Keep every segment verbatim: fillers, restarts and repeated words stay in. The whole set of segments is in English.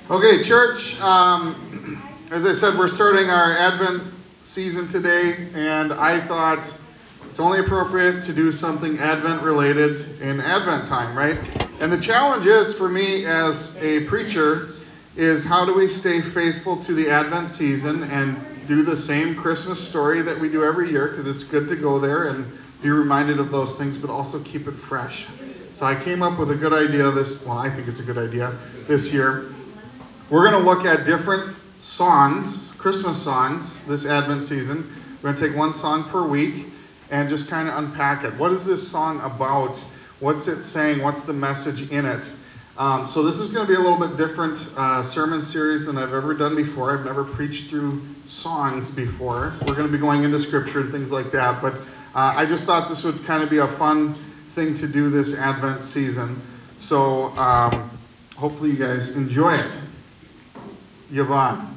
Okay, church, um, as I said, we're starting our Advent season today, and I thought it's only appropriate to do something Advent related in Advent time, right? And the challenge is for me as a preacher is how do we stay faithful to the Advent season and do the same Christmas story that we do every year, because it's good to go there and be reminded of those things, but also keep it fresh. So I came up with a good idea this, well, I think it's a good idea this year. We're going to look at different songs, Christmas songs, this Advent season. We're going to take one song per week and just kind of unpack it. What is this song about? What's it saying? What's the message in it? Um, so this is going to be a little bit different uh, sermon series than I've ever done before. I've never preached through songs before. We're going to be going into scripture and things like that. But uh, I just thought this would kind of be a fun thing to do this Advent season. So um, hopefully you guys enjoy it. Yvonne.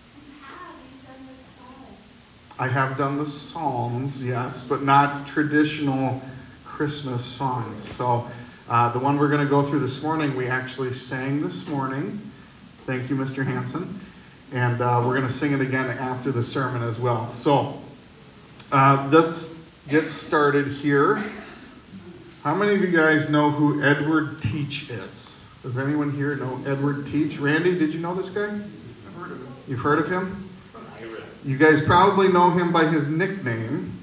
I have done the Psalms, yes, but not traditional Christmas songs. So uh, the one we're going to go through this morning, we actually sang this morning. Thank you, Mister Hanson. And uh, we're going to sing it again after the sermon as well. So uh, let's get started here. How many of you guys know who Edward Teach is? Does anyone here know Edward Teach? Randy, did you know this guy? I've heard of him. You've heard of him? You guys probably know him by his nickname,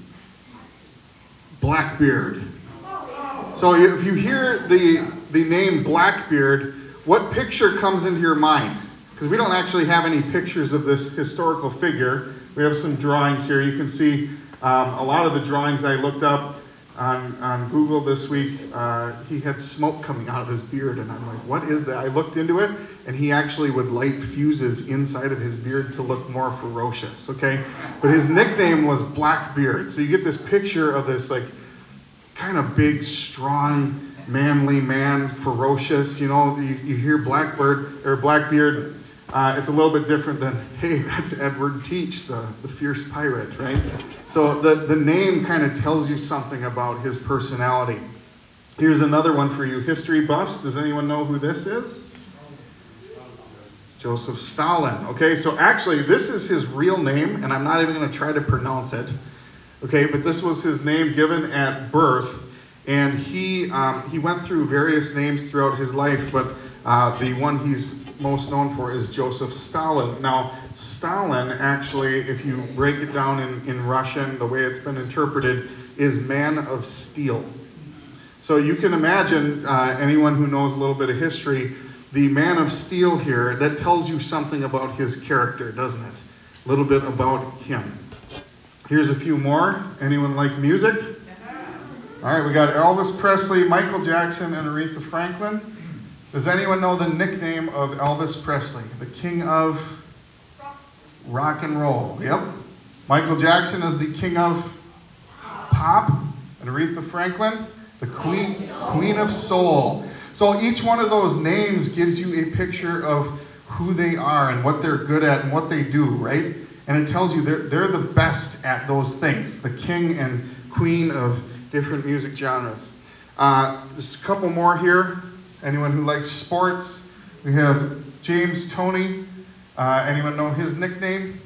Blackbeard. So if you hear the the name Blackbeard, what picture comes into your mind? Because we don't actually have any pictures of this historical figure. We have some drawings here. You can see um, a lot of the drawings I looked up on, on Google this week. Uh, he had smoke coming out of his beard, and I'm like, what is that? I looked into it, and he actually would light fuses inside of his beard to look more ferocious, okay? But his nickname was Blackbeard. So you get this picture of this, like, kind of big, strong, manly man, ferocious. You know, you, you hear Blackbird or Blackbeard. Uh, it's a little bit different than, hey, that's Edward Teach, the, the fierce pirate, right? So the, the name kind of tells you something about his personality. Here's another one for you history buffs. Does anyone know who this is? Joseph Stalin. Okay, so actually this is his real name, and I'm not even going to try to pronounce it. Okay, but this was his name given at birth, and he um, he went through various names throughout his life, but uh, the one he's most known for is Joseph Stalin. Now, Stalin actually, if you break it down in, in Russian, the way it's been interpreted, is man of steel. So you can imagine, uh, anyone who knows a little bit of history, the man of steel here, that tells you something about his character, doesn't it? A little bit about him. Here's a few more. Anyone like music? All right, we got Elvis Presley, Michael Jackson, and Aretha Franklin. Does anyone know the nickname of Elvis Presley? The king of rock and roll. Yep. Michael Jackson is the king of pop. And Aretha Franklin, the queen, queen of soul. So each one of those names gives you a picture of who they are and what they're good at and what they do, right? And it tells you they're, they're the best at those things. The king and queen of different music genres. Uh, just a couple more here. Anyone who likes sports? We have James Toney. Uh, anyone know his nickname?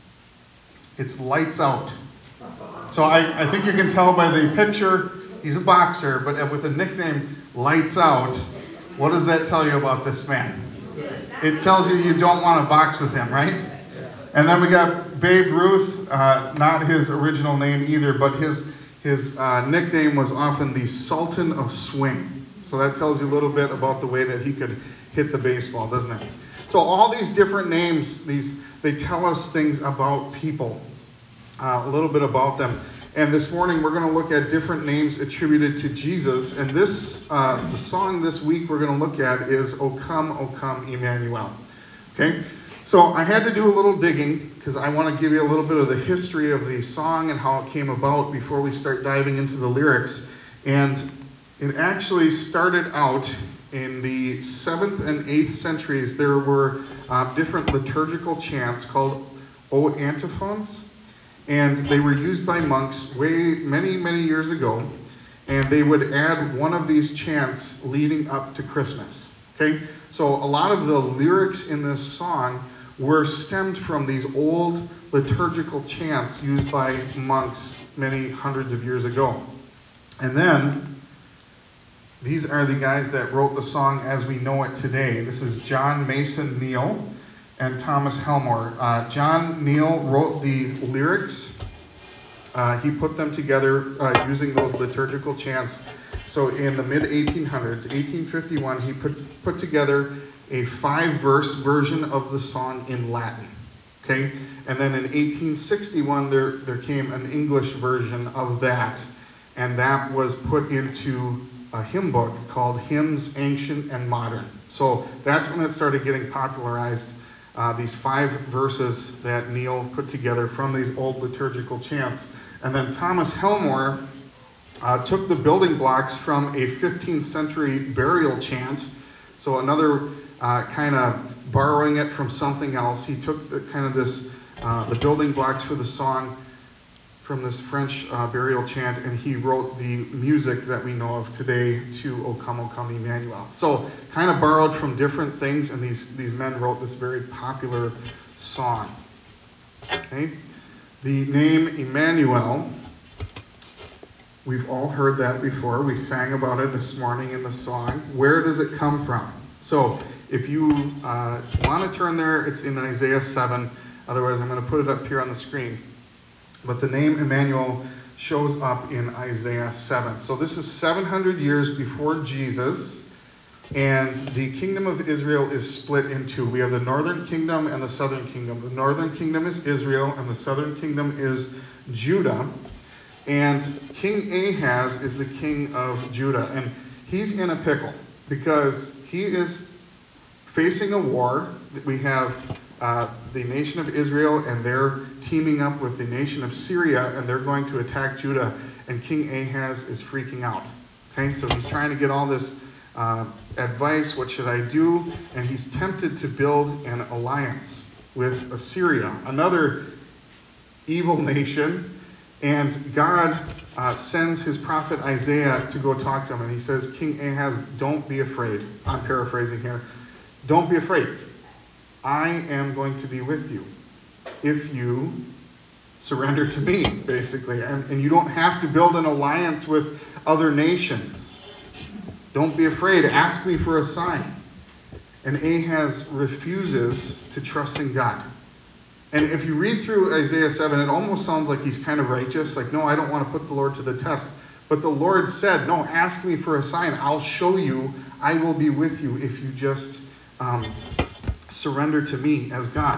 It's Lights Out. So I, I think you can tell by the picture, he's a boxer, but with a nickname Lights Out, what does that tell you about this man? It tells you you don't want to box with him, right? And then we got Babe Ruth, uh, not his original name either, but his his uh, nickname was often the Sultan of Swing. So that tells you a little bit about the way that he could hit the baseball, doesn't it? So all these different names, these they tell us things about people, uh, a little bit about them. And this morning we're going to look at different names attributed to Jesus. And this, uh, the song this week we're going to look at is O Come, O Come, Emmanuel. Okay? So I had to do a little digging because I want to give you a little bit of the history of the song and how it came about before we start diving into the lyrics. And it actually started out in the seventh and eighth centuries. There were uh, different liturgical chants called O antiphons, and they were used by monks way many, many years ago. And they would add one of these chants leading up to Christmas. Okay, So a lot of the lyrics in this song were stemmed from these old liturgical chants used by monks many hundreds of years ago. And then, these are the guys that wrote the song as we know it today. This is John Mason Neal and Thomas Helmore. Uh, John Neal wrote the lyrics. Uh, he put them together uh, using those liturgical chants. So in the mid eighteen hundreds, eighteen fifty-one, he put, put together a five-verse version of the song in Latin. Okay? And then in eighteen sixty-one, there, there came an English version of that. And that was put into a hymn book called Hymns Ancient and Modern. So that's when it started getting popularized, uh, these five verses that Neal put together from these old liturgical chants. And then Thomas Helmore uh, took the building blocks from a fifteenth century burial chant. So another uh, kind of borrowing it from something else. He took the, kind of this, uh, the building blocks for the song from this French uh, burial chant, and he wrote the music that we know of today to O Come, O Come, Emmanuel. So kind of borrowed from different things, and these, these men wrote this very popular song. Okay? The name Emmanuel, we've all heard that before. We sang about it this morning in the song. Where does it come from? So if you uh, want to turn there, it's in Isaiah seven. Otherwise, I'm going to put it up here on the screen. But the name Emmanuel shows up in Isaiah seven. So this is seven hundred years before Jesus, and the kingdom of Israel is split in two. We have the northern kingdom and the southern kingdom. The northern kingdom is Israel, and the southern kingdom is Judah. And King Ahaz is the king of Judah. And he's in a pickle because he is facing a war. We have uh, the nation of Israel, and they're teaming up with the nation of Syria, and they're going to attack Judah. And King Ahaz is freaking out. Okay, so he's trying to get all this uh, advice. What should I do? And he's tempted to build an alliance with Assyria, another evil nation. And God uh, sends his prophet Isaiah to go talk to him. And he says, King Ahaz, don't be afraid. I'm paraphrasing here. Don't be afraid. I am going to be with you if you surrender to me, basically. And, and you don't have to build an alliance with other nations. Don't be afraid. Ask me for a sign. And Ahaz refuses to trust in God. And if you read through Isaiah seven, it almost sounds like he's kind of righteous. Like, no, I don't want to put the Lord to the test. But the Lord said, no, ask me for a sign. I'll show you. I will be with you if you just um, surrender to me as God.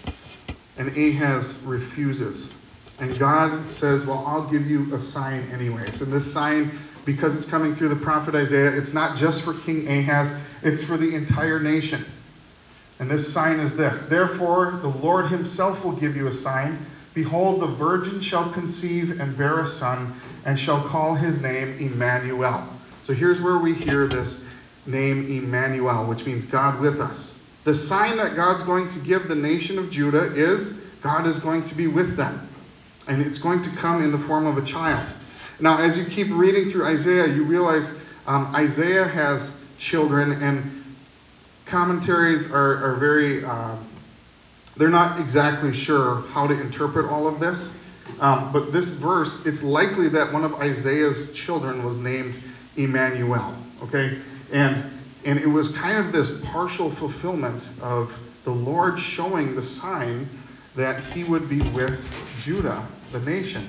And Ahaz refuses. And God says, well, I'll give you a sign anyways. And this sign, because it's coming through the prophet Isaiah, it's not just for King Ahaz. It's for the entire nation. And this sign is this. Therefore, the Lord himself will give you a sign. Behold, the virgin shall conceive and bear a son, and shall call his name Emmanuel. So here's where we hear this name Emmanuel, which means God with us. The sign that God's going to give the nation of Judah is God is going to be with them. And it's going to come in the form of a child. Now, as you keep reading through Isaiah, you realize um, Isaiah has children, and commentaries are, are very, um, they're not exactly sure how to interpret all of this. Um, but this verse, it's likely that one of Isaiah's children was named Emmanuel. Okay? And, and it was kind of this partial fulfillment of the Lord showing the sign that he would be with Judah, the nation.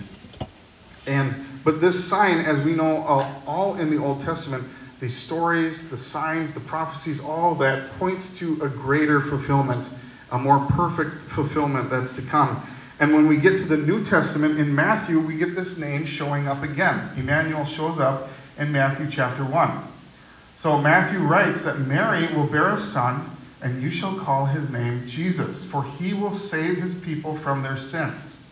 And but this sign, as we know, uh, all in the Old Testament, the stories, the signs, the prophecies, all that points to a greater fulfillment, a more perfect fulfillment that's to come. And when we get to the New Testament in Matthew, we get this name showing up again. Emmanuel shows up in Matthew chapter one. So Matthew writes that Mary will bear a son, and you shall call his name Jesus, for he will save his people from their sins.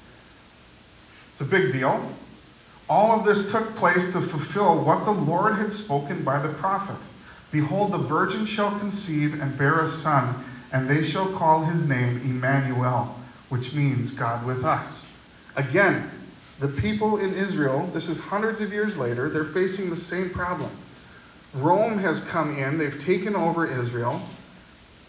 It's a big deal. All of this took place to fulfill what the Lord had spoken by the prophet. Behold, the virgin shall conceive and bear a son, and they shall call his name Emmanuel, which means God with us. Again, the people in Israel, this is hundreds of years later, they're facing the same problem. Rome has come in, they've taken over Israel,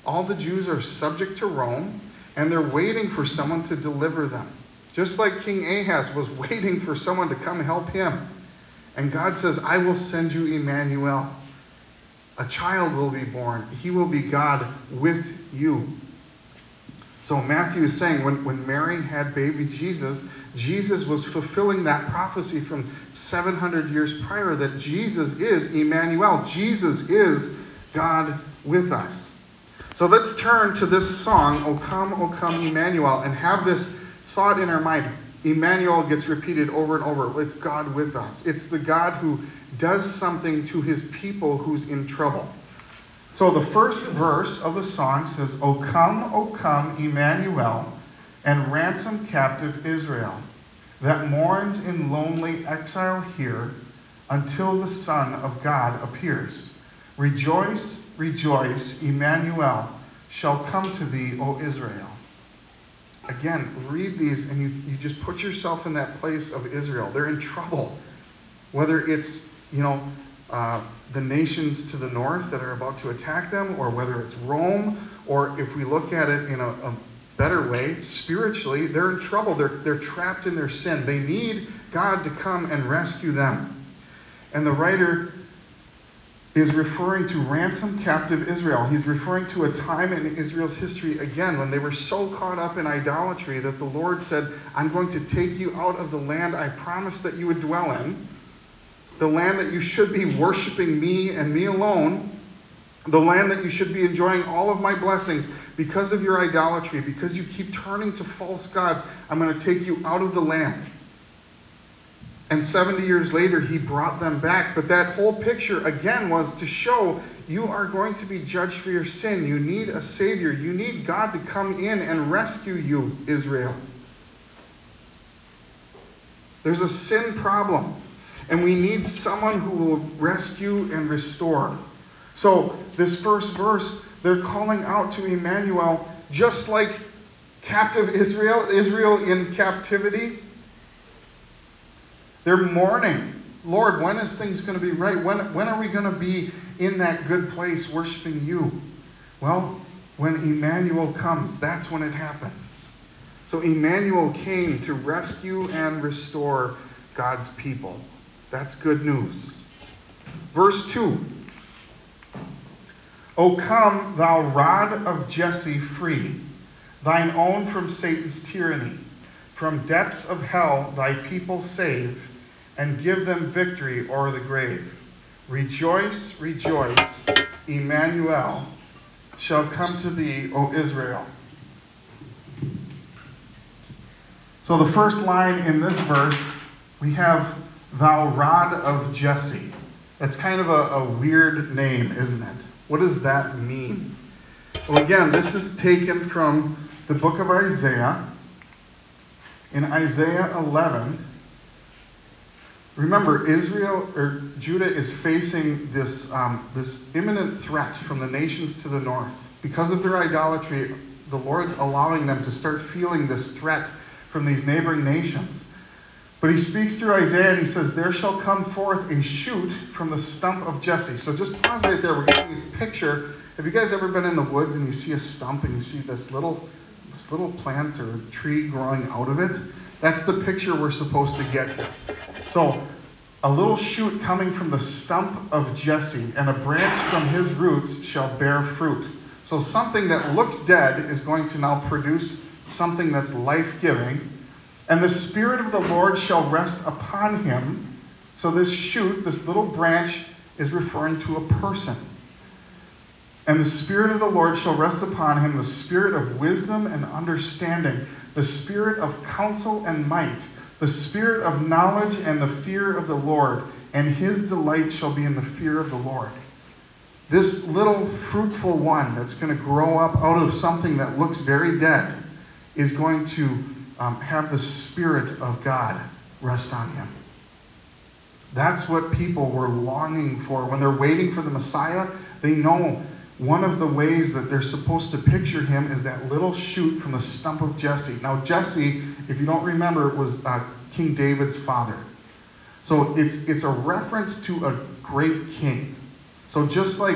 All the Jews are subject to Rome, and they're waiting for someone to deliver them. Just like King Ahaz was waiting for someone to come help him. And God says, I will send you Emmanuel. A child will be born. He will be God with you. So Matthew is saying when, when Mary had baby Jesus, Jesus was fulfilling that prophecy from seven hundred years prior that Jesus is Emmanuel. Jesus is God with us. So let's turn to this song, O Come, O Come, Emmanuel, and have this thought in our mind. Emmanuel gets repeated over and over. It's God with us. It's the God who does something to his people who's in trouble. So the first verse of the song says, O come, O come, Emmanuel, and ransom captive Israel, that mourns in lonely exile here, until the Son of God appears. Rejoice, rejoice, Emmanuel shall come to thee, O Israel. Again, read these and you, you just put yourself in that place of Israel. They're in trouble. Whether it's, you know, uh, the nations to the north that are about to attack them, or whether it's Rome, or if we look at it in a, a better way, spiritually, they're in trouble. They're, they're trapped in their sin. They need God to come and rescue them. And the writer is referring to ransom captive Israel. He's referring to a time in Israel's history, again, when they were so caught up in idolatry that the Lord said, I'm going to take you out of the land I promised that you would dwell in, the land that you should be worshiping me and me alone, the land that you should be enjoying all of my blessings. Because of your idolatry, because you keep turning to false gods, I'm going to take you out of the land. And seventy years later, he brought them back. But that whole picture, again, was to show you are going to be judged for your sin. You need a Savior. You need God to come in and rescue you, Israel. There's a sin problem. And we need someone who will rescue and restore. So this first verse, they're calling out to Emmanuel, just like captive Israel, Israel in captivity. They're mourning. Lord, when is things going to be right? When, when are we going to be in that good place worshiping you? Well, when Emmanuel comes, that's when it happens. So Emmanuel came to rescue and restore God's people. That's good news. Verse two. O come, thou rod of Jesse, free, thine own from Satan's tyranny. From depths of hell thy people save, and give them victory o'er the grave. Rejoice, rejoice, Emmanuel shall come to thee, O Israel. So the first line in this verse, we have thou rod of Jesse. That's kind of a, a weird name, isn't it? What does that mean? Well, again, this is taken from the book of Isaiah. In Isaiah eleven, remember, Israel or Judah is facing this um, this imminent threat from the nations to the north. Because of their idolatry, the Lord's allowing them to start feeling this threat from these neighboring nations. But he speaks through Isaiah and he says, there shall come forth a shoot from the stump of Jesse. So just pause right there. We're getting this picture. Have you guys ever been in the woods and you see a stump and you see this little this little plant or tree growing out of it? That's the picture we're supposed to get here. So a little shoot coming from the stump of Jesse, and a branch from his roots shall bear fruit. So something that looks dead is going to now produce something that's life-giving. And the Spirit of the Lord shall rest upon him. So this shoot, this little branch, is referring to a person. And the Spirit of the Lord shall rest upon him, the Spirit of wisdom and understanding, the Spirit of counsel and might, the Spirit of knowledge and the fear of the Lord, and his delight shall be in the fear of the Lord. This little fruitful one that's going to grow up out of something that looks very dead is going to um, have the Spirit of God rest on him. That's what people were longing for. When they're waiting for the Messiah, they know one of the ways that they're supposed to picture him is that little shoot from the stump of Jesse. Now, Jesse, if you don't remember, was uh, King David's father. So it's it's a reference to a great king. So just like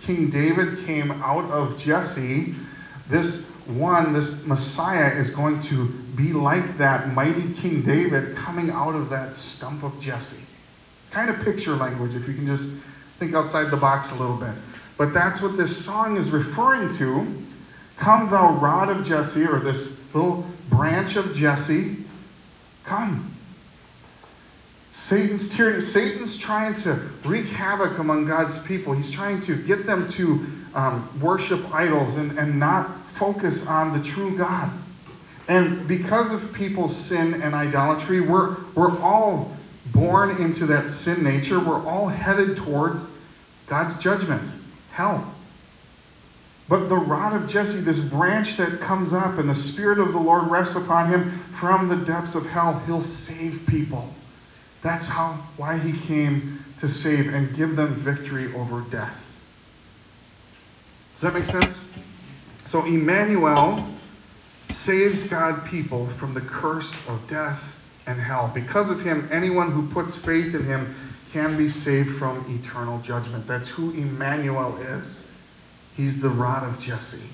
King David came out of Jesse, this one, this Messiah, is going to be like that mighty King David coming out of that stump of Jesse. It's kind of picture language if you can just think outside the box a little bit. But that's what this song is referring to. Come thou rod of Jesse, or this little branch of Jesse, come. Satan's tyranny, Satan's trying to wreak havoc among God's people. He's trying to get them to um, worship idols and, and not focus on the true God. And because of people's sin and idolatry, we're, we're all born into that sin nature. We're all headed towards God's judgment, hell. But the rod of Jesse, this branch that comes up and the Spirit of the Lord rests upon him from the depths of hell, he'll save people. That's how why he came to save and give them victory over death. Does that make sense? So Emmanuel saves God's people from the curse of death and hell. Because of him, anyone who puts faith in him can be saved from eternal judgment. That's who Emmanuel is. He's the rod of Jesse.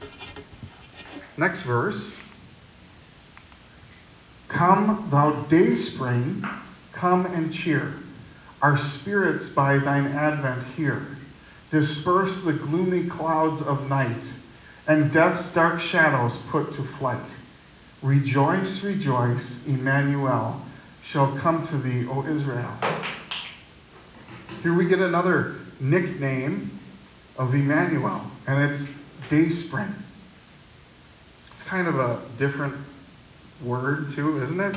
Next verse. Come, thou dayspring, come and cheer. Our spirits by thine advent here. Disperse the gloomy clouds of night, and death's dark shadows put to flight. Rejoice, rejoice, Emmanuel shall come to thee, O Israel. Here we get another nickname of Emmanuel, and it's Dayspring. It's kind of a different word too, isn't it?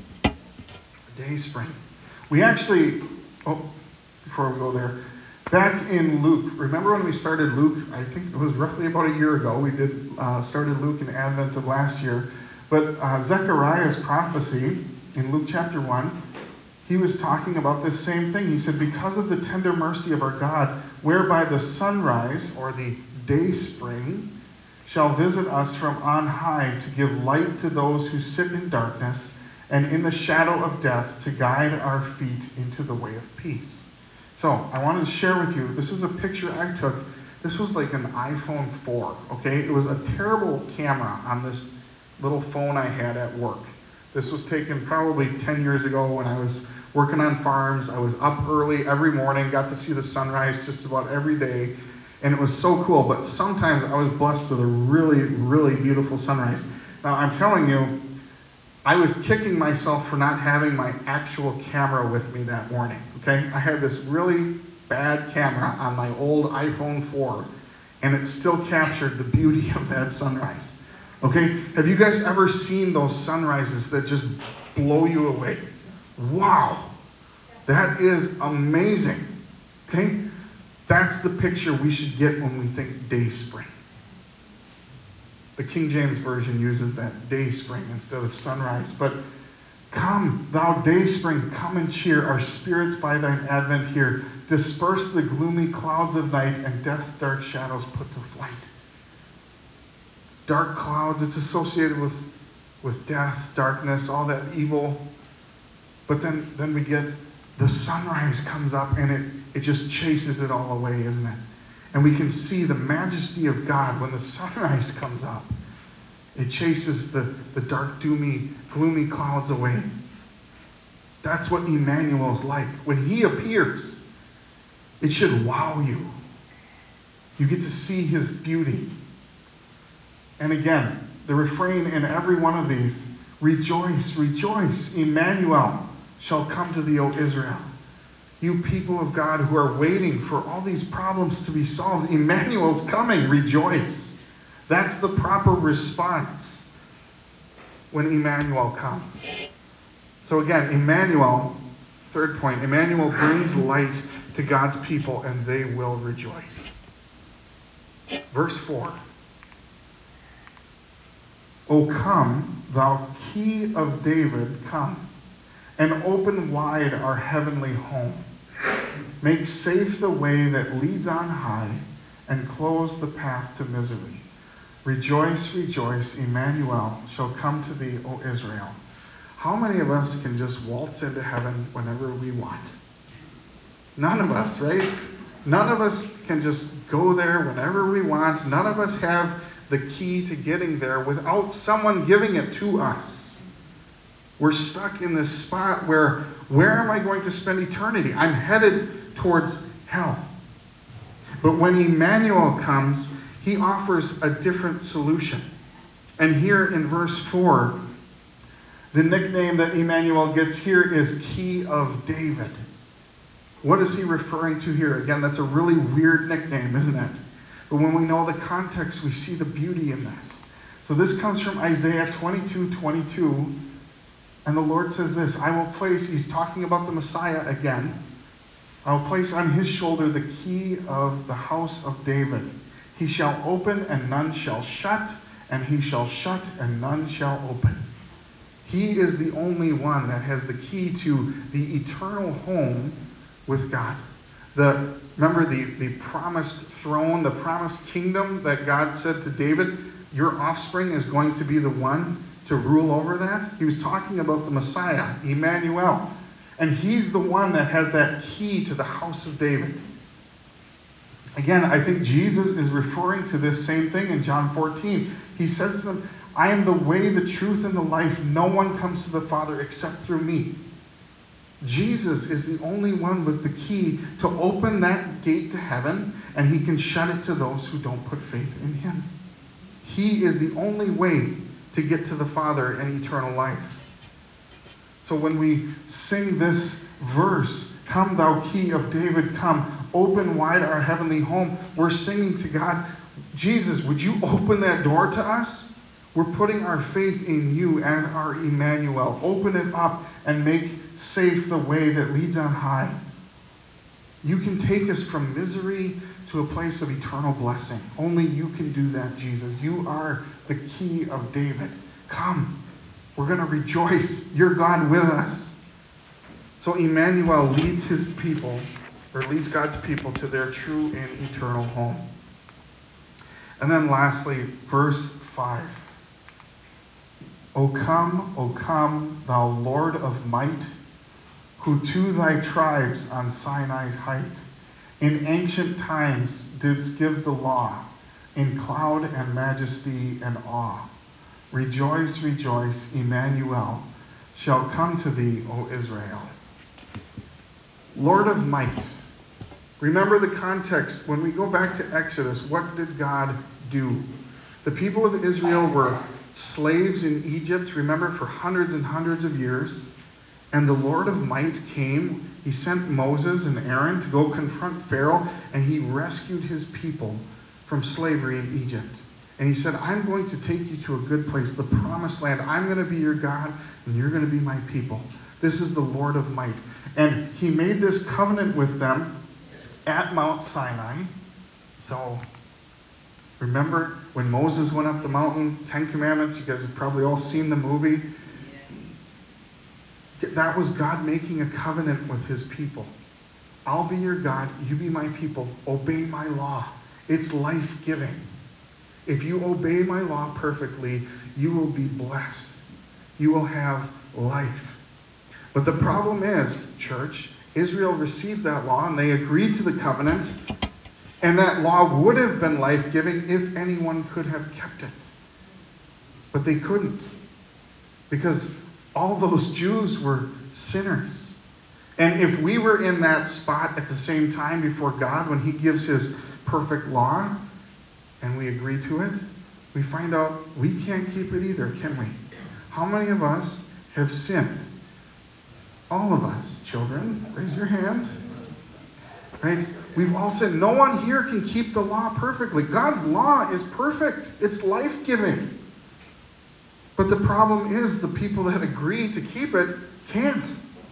Dayspring. We actually, oh, before we go there, back in Luke, remember when we started Luke? I think it was roughly about a year ago. We did uh, started Luke in Advent of last year. But uh, Zechariah's prophecy in Luke chapter one, he was talking about this same thing. He said, because of the tender mercy of our God, whereby the sunrise, or the dayspring, shall visit us from on high to give light to those who sit in darkness and in the shadow of death, to guide our feet into the way of peace. So I wanted to share with you, this is a picture I took. This was like an iPhone four, okay? It was a terrible camera on this little phone I had at work. This was taken probably ten years ago when I was working on farms. I was up early every morning, got to see the sunrise just about every day, and it was so cool. But sometimes I was blessed with a really, really beautiful sunrise. Now, I'm telling you, I was kicking myself for not having my actual camera with me that morning, okay? I had this really bad camera on my old iPhone four, and it still captured the beauty of that sunrise, okay? Have you guys ever seen those sunrises that just blow you away? Wow, that is amazing, okay? That's the picture we should get when we think dayspring. The King James Version uses that dayspring instead of sunrise. But come, thou dayspring, come and cheer our spirits by thine advent here. Disperse the gloomy clouds of night, and death's dark shadows put to flight. Dark clouds, it's associated with, with death, darkness, all that evil. But then, then we get the sunrise comes up, and it, it just chases it all away, isn't it? And we can see the majesty of God when the sunrise comes up. It chases the, the dark, doomy, gloomy clouds away. That's what Emmanuel's like. When he appears, it should wow you. You get to see his beauty. And again, the refrain in every one of these, rejoice, rejoice, Emmanuel shall come to thee, O Israel. You people of God who are waiting for all these problems to be solved, Emmanuel's coming, rejoice. That's the proper response when Emmanuel comes. So again, Emmanuel, third point, Emmanuel brings light to God's people and they will rejoice. Verse four. O come, thou key of David, come, and open wide our heavenly home. Make safe the way that leads on high, and close the path to misery. Rejoice, rejoice, Emmanuel shall come to thee, O Israel. How many of us can just waltz into heaven whenever we want? None of us, right? None of us can just go there whenever we want. None of us have the key to getting there without someone giving it to us. We're stuck in this spot where, where am I going to spend eternity? I'm headed towards hell. But when Emmanuel comes, he offers a different solution. And here in verse four, the nickname that Emmanuel gets here is Key of David. What is he referring to here? Again, that's a really weird nickname, isn't it? But when we know the context, we see the beauty in this. So this comes from Isaiah twenty-two twenty-two. And the Lord says this, I will place, he's talking about the Messiah again. I will place on his shoulder the key of the house of David. He shall open and none shall shut, and he shall shut and none shall open. He is the only one that has the key to the eternal home with God. The remember the, the promised throne, the promised kingdom that God said to David, your offspring is going to be the one to rule over that. He was talking about the Messiah, Emmanuel. And he's the one that has that key to the house of David. Again, I think Jesus is referring to this same thing in John fourteen. He says to them, I am the way, the truth, and the life. No one comes to the Father except through me. Jesus is the only one with the key to open that gate to heaven, and he can shut it to those who don't put faith in him. He is the only way to get to the Father and eternal life. So when we sing this verse, come thou key of David, come, open wide our heavenly home, we're singing to God, Jesus, would you open that door to us? We're putting our faith in you as our Emmanuel. Open it up and make safe the way that leads on high. You can take us from misery to a place of eternal blessing. Only you can do that, Jesus. You are the key of David. Come. We're going to rejoice. You're God with us. So Emmanuel leads his people, or leads God's people to their true and eternal home. And then lastly, verse five. O come, O come, thou Lord of might, who to thy tribes on Sinai's height, in ancient times didst give the law, in cloud and majesty and awe. Rejoice, rejoice, Emmanuel shall come to thee, O Israel. Lord of might. Remember the context. When we go back to Exodus, what did God do? The people of Israel were slaves in Egypt, remember, for hundreds and hundreds of years. And the Lord of might came. He sent Moses and Aaron to go confront Pharaoh, and he rescued his people from slavery in Egypt. And he said, I'm going to take you to a good place, the promised land. I'm going to be your God, and you're going to be my people. This is the Lord of might. And he made this covenant with them at Mount Sinai. So remember when Moses went up the mountain, Ten Commandments, you guys have probably all seen the movie. That was God making a covenant with his people. I'll be your God, you be my people, obey my law. It's life-giving. If you obey my law perfectly, you will be blessed. You will have life. But the problem is, church, Israel received that law and they agreed to the covenant, and that law would have been life-giving if anyone could have kept it. But they couldn't, because all those Jews were sinners. And if we were in that spot at the same time before God when he gives his perfect law, and we agree to it, we find out we can't keep it either, can we? How many of us have sinned? All of us, children, raise your hand. Right? We've all sinned. No one here can keep the law perfectly. God's law is perfect. It's life-giving. But the problem is the people that agree to keep it can't.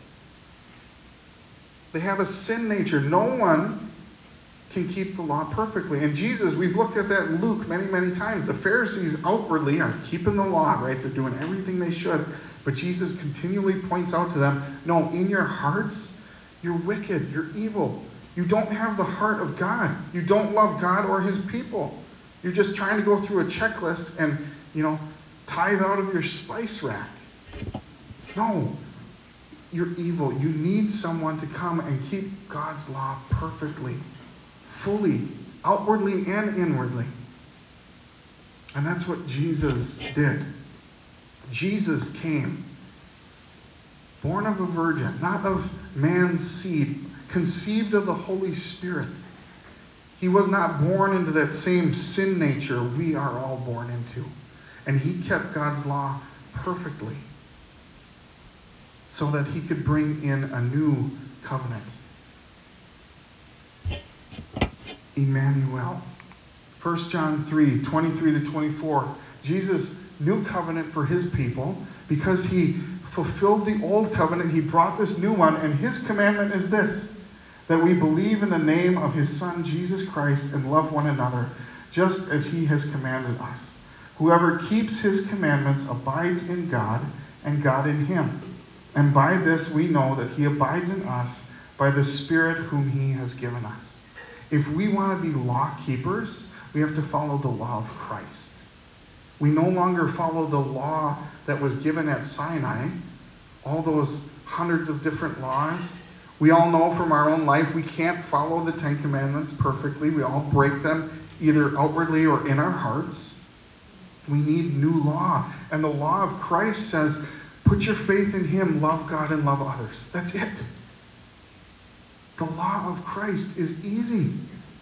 They have a sin nature. No one can keep the law perfectly. And Jesus, we've looked at that in Luke many, many times. The Pharisees outwardly are keeping the law, right? They're doing everything they should. But Jesus continually points out to them, no, in your hearts, you're wicked, you're evil. You don't have the heart of God. You don't love God or his people. You're just trying to go through a checklist and, you know, tithe out of your spice rack. No, you're evil. You need someone to come and keep God's law perfectly. fully, outwardly and inwardly. And that's what Jesus did. Jesus came, born of a virgin, not of man's seed, conceived of the Holy Spirit. He was not born into that same sin nature we are all born into. And he kept God's law perfectly so that he could bring in a new covenant. Emmanuel. First John three, twenty-three to twenty-four. Jesus' new covenant for his people, because he fulfilled the old covenant, he brought this new one, and his commandment is this, that we believe in the name of his Son, Jesus Christ, and love one another, just as he has commanded us. Whoever keeps his commandments abides in God, and God in him. And by this we know that he abides in us, by the Spirit whom he has given us. If we want to be law keepers, we have to follow the law of Christ. We no longer follow the law that was given at Sinai, all those hundreds of different laws. We all know from our own life we can't follow the Ten Commandments perfectly. We all break them either outwardly or in our hearts. We need new law. And the law of Christ says, put your faith in him, love God and love others. That's it. The law of Christ is easy.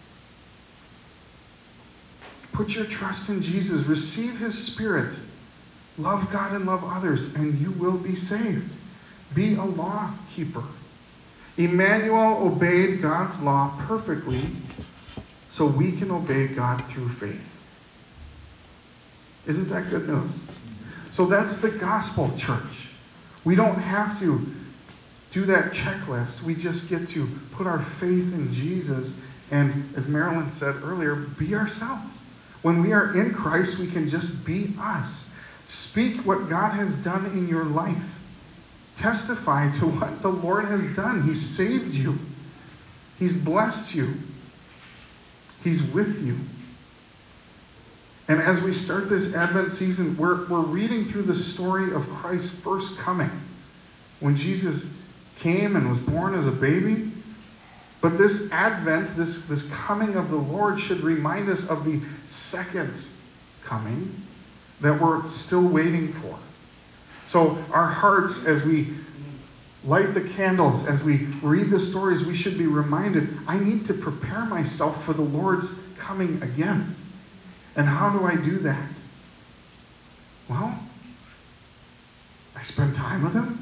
Put your trust in Jesus. Receive his Spirit. Love God and love others, and you will be saved. Be a law keeper. Emmanuel obeyed God's law perfectly so we can obey God through faith. Isn't that good news? So that's the gospel, church. We don't have to do that checklist. We just get to put our faith in Jesus and, as Marilyn said earlier, be ourselves. When we are in Christ, we can just be us. Speak what God has done in your life. Testify to what the Lord has done. He's saved you. He's blessed you. He's with you. And as we start this Advent season, we're, we're reading through the story of Christ's first coming, when Jesus came and was born as a baby. But this Advent, this, this coming of the Lord, should remind us of the second coming that we're still waiting for. So our hearts, as we light the candles, as we read the stories, we should be reminded, I need to prepare myself for the Lord's coming again. And how do I do that? Well, I spend time with him.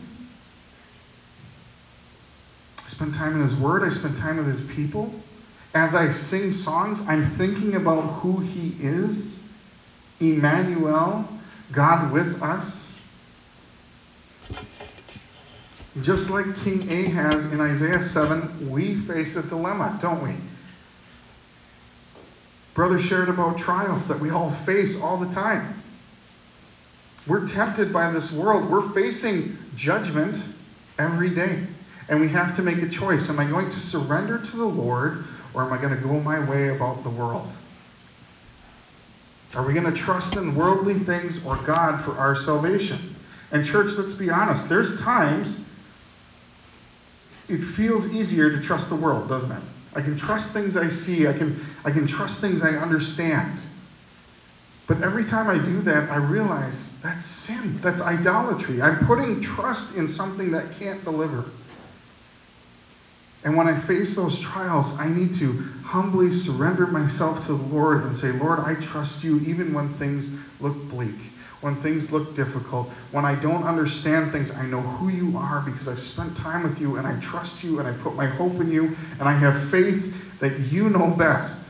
I spend time in his word. I spend time with his people. As I sing songs, I'm thinking about who he is. Emmanuel, God with us. Just like King Ahaz in Isaiah seven, we face a dilemma, don't we? Brother shared about trials that we all face all the time. We're tempted by this world. We're facing judgment every day. And we have to make a choice. Am I going to surrender to the Lord, or am I going to go my way about the world? Are we going to trust in worldly things or God for our salvation? And church, let's be honest. There's times it feels easier to trust the world, doesn't it? I can trust things I see. I can, I can trust things I understand. But every time I do that, I realize that's sin. That's idolatry. I'm putting trust in something that can't deliver. And when I face those trials, I need to humbly surrender myself to the Lord and say, Lord, I trust you even when things look bleak, when things look difficult, when I don't understand things. I know who you are because I've spent time with you, and I trust you, and I put my hope in you, and I have faith that you know best.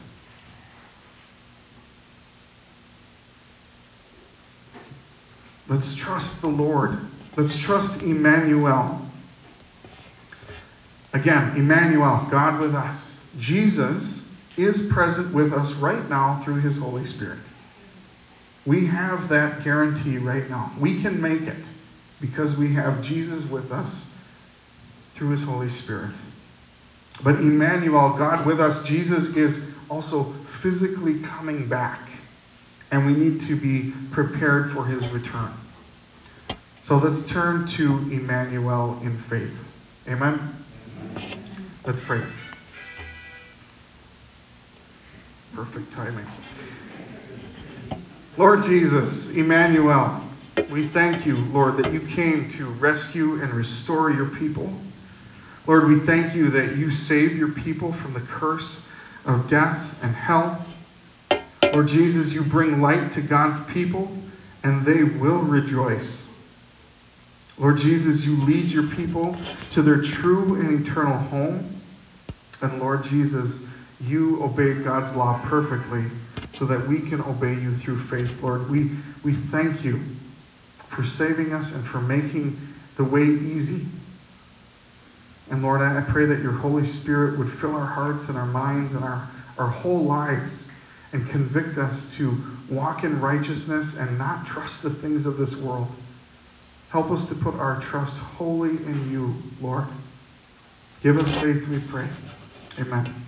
Let's trust the Lord. Let's trust Emmanuel. Again, Emmanuel, God with us. Jesus is present with us right now through his Holy Spirit. We have that guarantee right now. We can make it because we have Jesus with us through his Holy Spirit. But Emmanuel, God with us, Jesus is also physically coming back. And we need to be prepared for his return. So let's turn to Emmanuel in faith. Amen? Let's pray. perfect timing. Lord Jesus, Emmanuel, we thank you, Lord, that you came to rescue and restore your people. Lord, we thank you that you saved your people from the curse of death and hell. Lord Jesus, you bring light to God's people, and they will rejoice. Lord Jesus, you lead your people to their true and eternal home. And Lord Jesus, you obeyed God's law perfectly so that we can obey you through faith. Lord, we, we thank you for saving us and for making the way easy. And Lord, I pray that your Holy Spirit would fill our hearts and our minds and our, our whole lives and convict us to walk in righteousness and not trust the things of this world. Help us to put our trust wholly in you, Lord. Give us faith, we pray. Amen.